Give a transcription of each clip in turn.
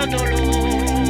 dolore.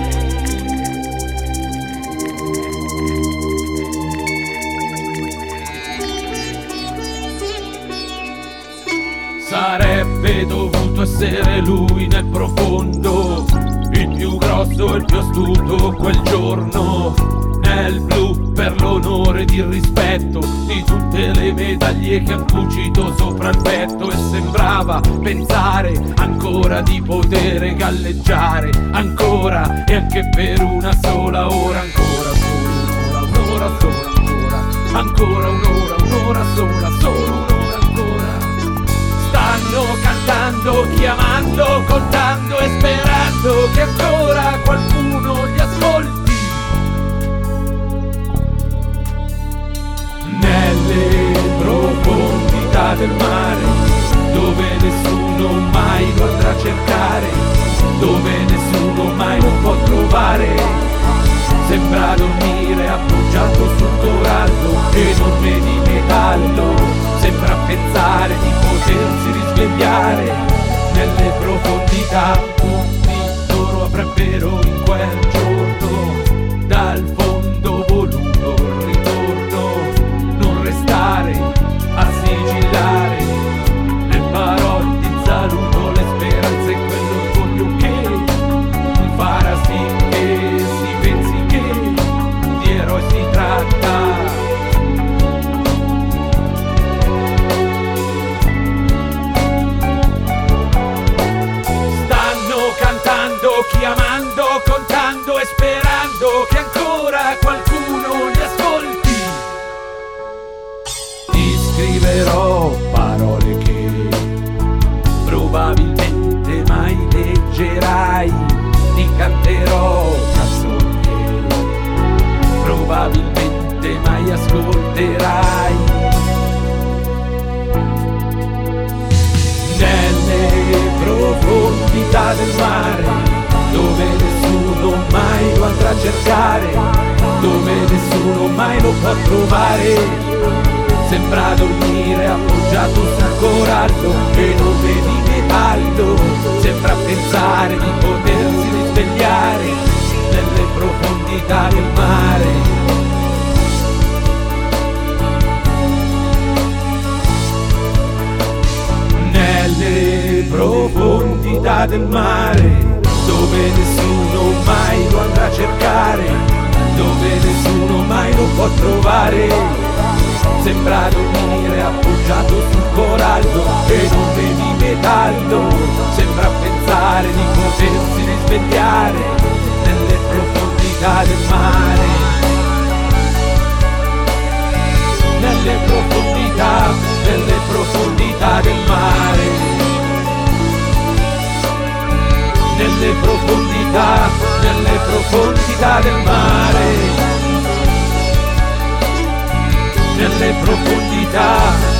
Sarebbe dovuto essere lui nel profondo, il più grosso e il più astuto quel giorno. Nel blu per l'onore ed il rispetto di tutte le medaglie che han cucito sopra il petto. E sembrava pensare ancora di poter galleggiare, ancora e anche per una sola ora. Ancora solo un'ora sola, ancora un'ora sola, solo un'ora ancora. Stanno cantando, chiamando, contando e sperando che ancora qualcuno li ascolti. Nelle profondità del mare, dove nessuno mai lo andrà a cercare, dove nessuno mai lo può trovare, sembra dormire appoggiato sul corallo enorme di metallo, sembra pensare di potersi risvegliare nelle profondità. Tutti loro avrebbero in quel giorno dal fondo voluto il ritorno, non restare a sigillare le parole di saluto, le speranze e quell'orgoglio che farà sì che si pensi che di eroi si tratta. Chiamando, contando e sperando che ancora qualcuno li ascolti. Ti scriverò parole che probabilmente mai leggerai, ti canterò canzoni che probabilmente mai ascolterai. Nelle profondità del mare, dove nessuno mai lo andrà a cercare, dove nessuno mai lo può trovare, sembra dormire appoggiato sul corallo e non vedi metallo, sembra pensare di potersi risvegliare nelle profondità del mare. Nelle profondità del mare, dove nessuno mai lo andrà a cercare, dove nessuno mai lo può trovare, sembra dormire appoggiato sul corallo e non vedi metallo, sembra pensare di potersi risvegliare nelle profondità del mare. Nelle profondità del mare. Nelle profondità del mare, nelle profondità